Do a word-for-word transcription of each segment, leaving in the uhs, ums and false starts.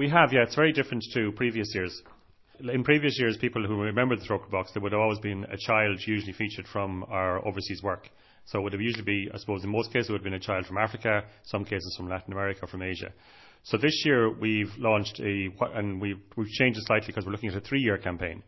We have, yeah. It's very different to previous years. In previous years, people who remember the Trócaire box, there would have always been a child usually featured from our overseas work. So it would have usually be, I suppose, in most cases, it would have been a child from Africa, some cases from Latin America, from Asia. So this year, we've launched a, and we've, we've changed it slightly because we're looking at a three-year campaign.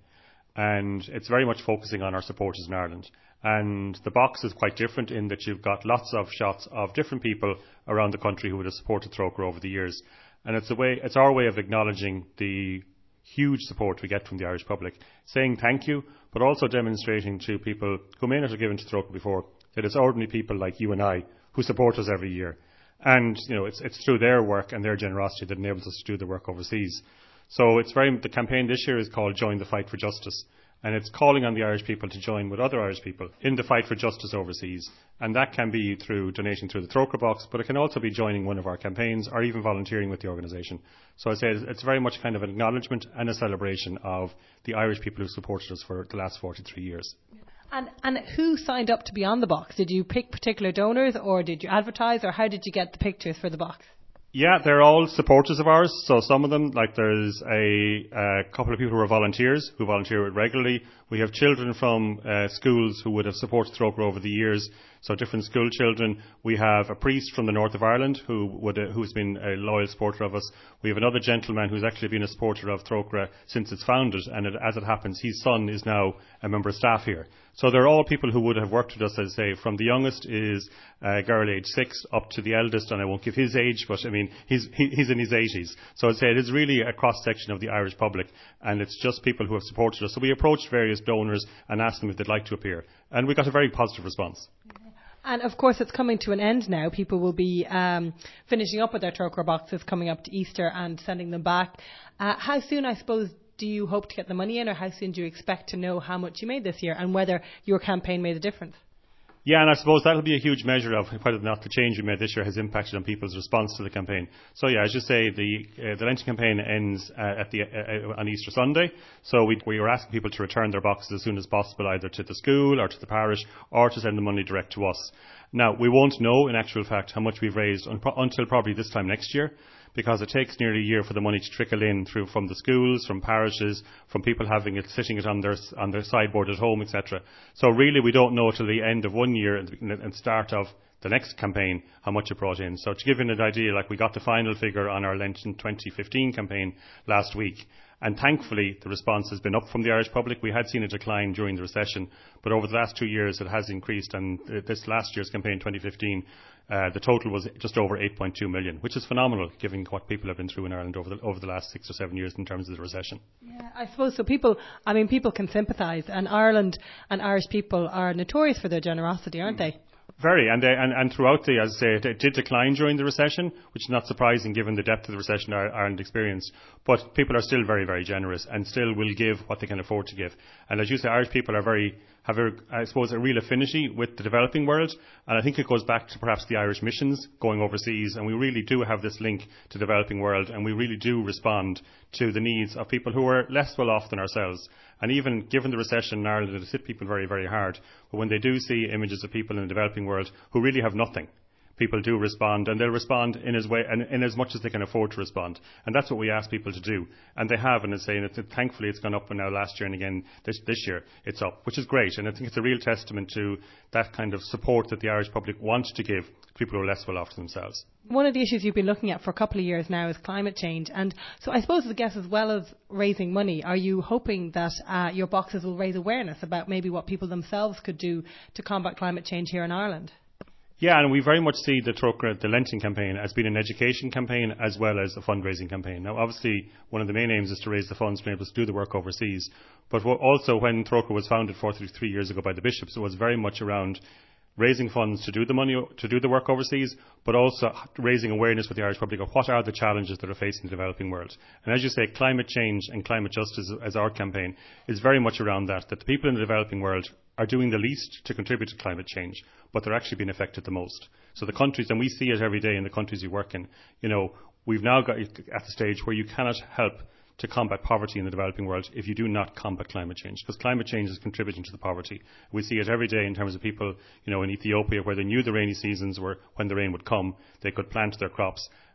And it's very much focusing on our supporters in Ireland. And the box is quite different in that you've got lots of shots of different people around the country who would have supported Trócaire over the years. And it's a way, it's our way of acknowledging the huge support we get from the Irish public, saying thank you, but also demonstrating to people who may not have given to Trócaire before that it's ordinary people like you and I who support us every year. And, you know, it's, it's through their work and their generosity that enables us to do the work overseas. So it's very, the campaign this year is called Join the Fight for Justice. And it's calling on the Irish people to join with other Irish people in the fight for justice overseas. And that can be through donating through the Trócaire box, but it can also be joining one of our campaigns or even volunteering with the organisation. So I say it's very much kind of an acknowledgement and a celebration of the Irish people who supported us for the last forty-three years. And, and who signed up to be on the box? Did you pick particular donors, or did you advertise, or how did you get the pictures for the box? Yeah, they're all supporters of ours. So some of them, like there's a, a couple of people who are volunteers, who volunteer regularly. We have children from uh, schools who would have supported Trócaire over the years, so different school children. We have a priest from the north of Ireland who would, uh, who's been a loyal supporter of us. We have another gentleman who's actually been a supporter of Trócaire since it's founded, and it, as it happens, his son is now a member of staff here. So they're all people who would have worked with us, as I say, from the youngest is a girl age six up to the eldest, and I won't give his age, but I mean, he's, he, he's in his eighties. So I'd say it is really a cross-section of the Irish public, and it's just people who have supported us. So we approached various donors and asked them if they'd like to appear, and we got a very positive response. And of course it's coming to an end now. People will be um, finishing up with their Trócaire boxes coming up to Easter and sending them back. Uh, how soon, I suppose, do you hope to get the money in, or how soon do you expect to know how much you made this year and whether your campaign made a difference? Yeah, and I suppose that'll be a huge measure of whether or not the change we made this year has impacted on people's response to the campaign. So yeah, as you say, the uh, the Lenten campaign ends uh, at the uh, on Easter Sunday. So we we were asking people to return their boxes as soon as possible, either to the school or to the parish, or to send the money direct to us. Now, we won't know in actual fact how much we've raised un- until probably this time next year, because it takes nearly a year for the money to trickle in through from the schools, from parishes, from people having it, sitting it on their on their sideboard at home, et cetera. So really, we don't know till the end of one year and the start of the next campaign how much it brought in. So to give you an idea, like we got the final figure on our Lenten twenty fifteen campaign last week. And thankfully, the response has been up from the Irish public. We had seen a decline during the recession, but over the last two years it has increased. And this last year's campaign, twenty fifteen, uh, the total was just over eight point two million, which is phenomenal given what people have been through in Ireland over the, over the last six or seven years in terms of the recession. Yeah, I suppose so. People, I mean, people can sympathise, and Ireland and Irish people are notorious for their generosity, aren't they? Very, and, they, and and throughout the, as I say, it, it did decline during the recession, which is not surprising given the depth of the recession Ireland experienced. But people are still very, very generous and still will give what they can afford to give. And as you say, Irish people are very, have, a, I suppose, a real affinity with the developing world. And I think it goes back to perhaps the Irish missions going overseas. And we really do have this link to the developing world, and we really do respond to the needs of people who are less well off than ourselves. And even given the recession in Ireland, it has hit people very, very hard. But when they do see images of people in the developing world who really have nothing, people do respond, and they'll respond in as way and in as much as they can afford to respond. And that's what we ask people to do. And they have, and it's saying that thankfully it's gone up now last year, and again this, this year it's up, which is great. And I think it's a real testament to that kind of support that the Irish public wants to give to people who are less well off themselves. One of the issues you've been looking at for a couple of years now is climate change. And so I suppose, I guess, as well as raising money, are you hoping that uh, your boxes will raise awareness about maybe what people themselves could do to combat climate change here in Ireland? Yeah, and we very much see the Trócaire, the Lenten campaign, as being an education campaign as well as a fundraising campaign. Now, obviously, one of the main aims is to raise the funds to be able to do the work overseas. But also, when Trócaire was founded forty-three years ago by the bishops, it was very much around raising funds to do the money, to do the work overseas, but also raising awareness with the Irish public of what are the challenges that are facing the developing world. And as you say, climate change and climate justice as our campaign is very much around that, that the people in the developing world are doing the least to contribute to climate change, but they're actually being affected the most. So the countries, and we see it every day in the countries you work in, you know, we've now got at the stage where you cannot help to combat poverty in the developing world if you do not combat climate change, because climate change is contributing to the poverty. We see it every day in terms of people, you know, in Ethiopia, where they knew the rainy seasons were when the rain would come, they could plant their crops,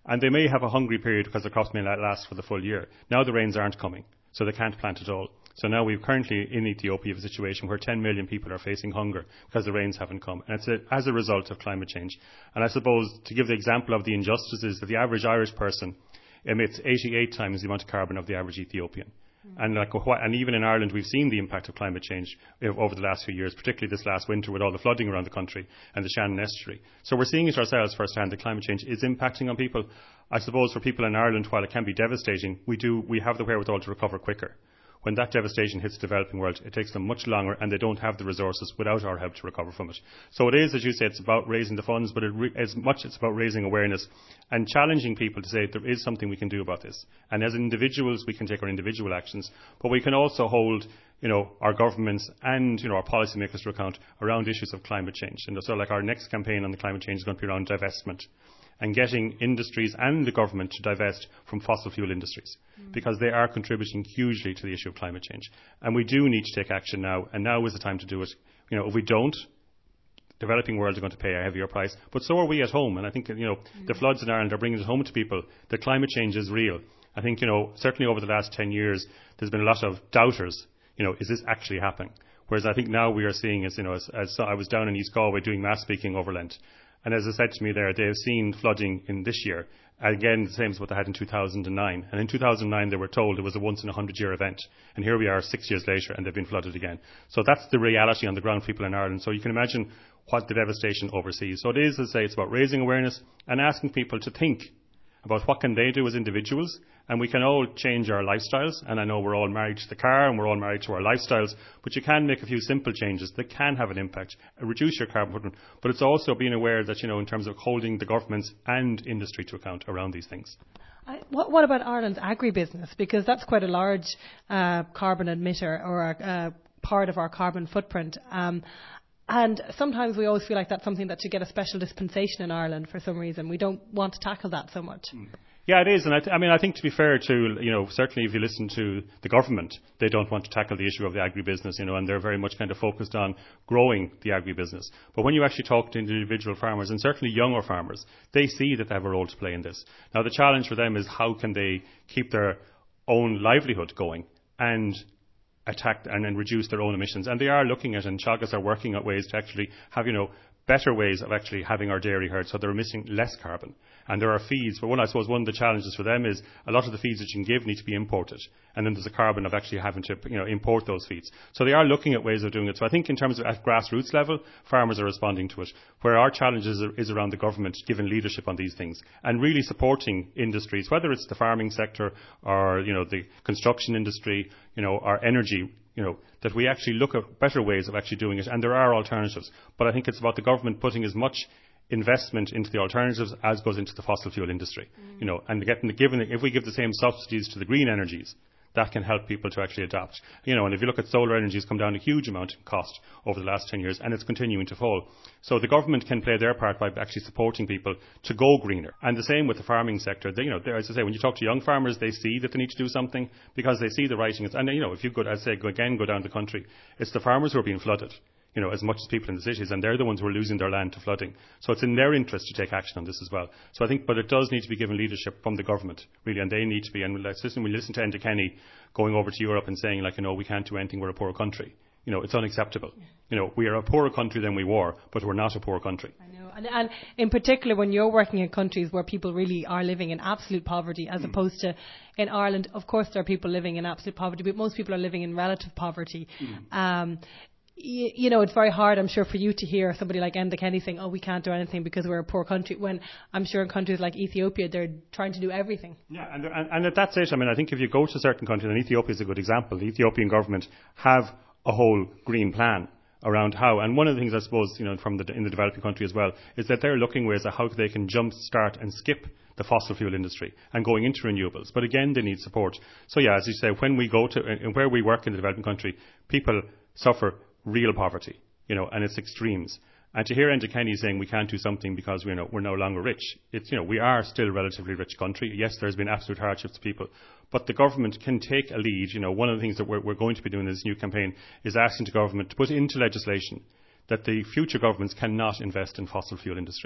And they may have a hungry period because the crops may not last for the full year. Now the rains aren't coming, so they can't plant at all. So now we've currently in Ethiopia a situation where ten million people are facing hunger because the rains haven't come. And it's a, as a result of climate change. And I suppose to give the example of the injustices, that the average Irish person emits eighty-eight times the amount of carbon of the average Ethiopian. And, like, and even in Ireland, we've seen the impact of climate change over the last few years, particularly this last winter with all the flooding around the country and the Shannon estuary. So we're seeing it ourselves firsthand that climate change is impacting on people. I suppose for people in Ireland, while it can be devastating, we do we have the wherewithal to recover quicker. When that devastation hits the developing world, it takes them much longer, and they don't have the resources without our help to recover from it. So it is, as you say, it's about raising the funds, but it re- as much it's about raising awareness and challenging people to say there is something we can do about this. And as individuals, we can take our individual actions, but we can also hold, you know, our governments and, you know, our policymakers to account around issues of climate change. And so, like, our next campaign on the climate change is going to be around divestment, and getting industries and the government to divest from fossil fuel industries, mm. because they are contributing hugely to the issue of climate change. And we do need to take action now, and now is the time to do it. You know, if we don't, developing world are going to pay a heavier price, but so are we at home. And I think, you know, mm. the floods in Ireland are bringing it home to people that climate change is real. I think, you know, certainly over the last ten years, there's been a lot of doubters. You know, is this actually happening? Whereas I think now we are seeing, as you know, as, as I was down in East Galway doing mass speaking over Lent. And as I said to me there, they have seen flooding in this year. Again, the same as what they had in two thousand nine. And in two thousand nine, they were told it was a once in a hundred year event. And here we are six years later, and they've been flooded again. So that's the reality on the ground for people in Ireland. So you can imagine what the devastation overseas. So it is, as I say, it's about raising awareness and asking people to think about what can they do as individuals. And we can all change our lifestyles. And I know we're all married to the car and we're all married to our lifestyles. But you can make a few simple changes that can have an impact, reduce your carbon footprint. But it's also being aware that, you know, in terms of holding the governments and industry to account around these things. I, what, what about Ireland's agribusiness? Because that's quite a large uh, carbon emitter, or a uh, part of our carbon footprint. Um, And sometimes we always feel like that's something that should get a special dispensation in Ireland for some reason. We don't want to tackle that so much. Yeah, it is. And I, th- I mean, I think to be fair to, you know, certainly if you listen to the government, they don't want to tackle the issue of the agribusiness, you know, and they're very much kind of focused on growing the agribusiness. But when you actually talk to individual farmers, and certainly younger farmers, they see that they have a role to play in this. Now, the challenge for them is how can they keep their own livelihood going and attack and, and reduce their own emissions. And they are looking at, and Teagasc are working at ways to actually have, you know, better ways of actually having our dairy herd so they're emitting less carbon. And there are feeds, but one, I suppose one of the challenges for them is a lot of the feeds that you can give need to be imported. And then there's a carbon of actually having to, you know, import those feeds. So they are looking at ways of doing it. So I think in terms of at grassroots level, farmers are responding to it. Where our challenge is, is around the government giving leadership on these things and really supporting industries, whether it's the farming sector or, you know, the construction industry, you know, or energy, you know, that we actually look at better ways of actually doing it. And there are alternatives. But I think it's about the government putting as much investment into the alternatives as goes into the fossil fuel industry. Mm. You know, and getting the, given, if we give the same subsidies to the green energies, that can help people to actually adapt. You know, and if you look at solar energy, it's come down a huge amount in cost over the last ten years, and it's continuing to fall. So the government can play their part by actually supporting people to go greener. And the same with the farming sector. They, you know, as I say, when you talk to young farmers, they see that they need to do something because they see the writings. And, you know, if you go, as I say, go again, go down the country, it's the farmers who are being flooded, you know, as much as people in the cities, and they're the ones who are losing their land to flooding. So it's in their interest to take action on this as well. So I think, but it does need to be given leadership from the government, really, and they need to be, and let's listen, we listen to Enda Kenny going over to Europe and saying, like, you know, we can't do anything, we're a poor country. You know, it's unacceptable. You know, we are a poorer country than we were, but we're not a poor country. I know. And, and in particular, when you're working in countries where people really are living in absolute poverty, as mm. opposed to in Ireland, of course there are people living in absolute poverty, but most people are living in relative poverty. Mm. Um, you, you know, it's very hard, I'm sure, for you to hear somebody like Enda Kenny saying, oh, we can't do anything because we're a poor country, when I'm sure in countries like Ethiopia, they're trying to do everything. Yeah, and, and, and that's it. I mean, I think if you go to certain countries, and Ethiopia is a good example, the Ethiopian government have a whole green plan around how, and one of the things I suppose, you know, from the, in the developing country as well, is that they're looking ways at how they can jump start and skip the fossil fuel industry and going into renewables. But again, they need support. So yeah, as you say, when we go to, and where we work in the developing country, people suffer real poverty, you know, and it's extremes. And to hear Enda Kenny saying we can't do something because we're no, we're no longer rich, it's, you know, we are still a relatively rich country. Yes, there's been absolute hardships to people, but the government can take a lead. You know, one of the things that we're, we're going to be doing in this new campaign is asking the government to put into legislation that the future governments cannot invest in fossil fuel industry.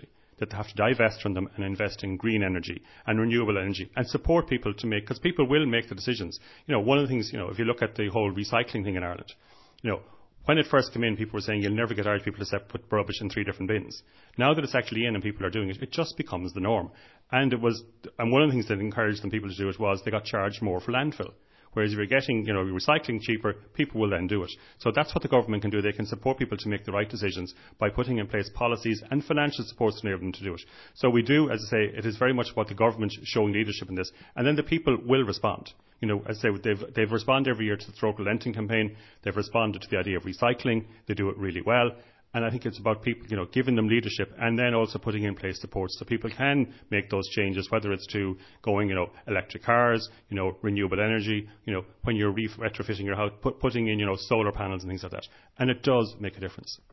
that they have to divest from them and invest in green energy and renewable energy and support people to make, because people will make the decisions. You know, one of the things, you know, if you look at the whole recycling thing in Ireland, you know, when it first came in, people were saying you'll never get Irish people to put rubbish in three different bins. Now that it's actually in and people are doing it, it just becomes the norm. And it was, and one of the things that encouraged them people to do it was they got charged more for landfill. Whereas if you're getting, you know, recycling cheaper, people will then do it. So that's what the government can do. They can support people to make the right decisions by putting in place policies and financial supports to enable them to do it. So we do, as I say, it is very much about the government showing leadership in this. And then the people will respond. You know, as I say, they've, they've responded every year to the Throw Lenting campaign. They've responded to the idea of recycling. They do it really well. And I think it's about people, you know, giving them leadership and then also putting in place supports so people can make those changes, whether it's to going, you know, electric cars, you know, renewable energy, you know, when you're retrofitting your house, put, putting in, you know, solar panels and things like that. And it does make a difference.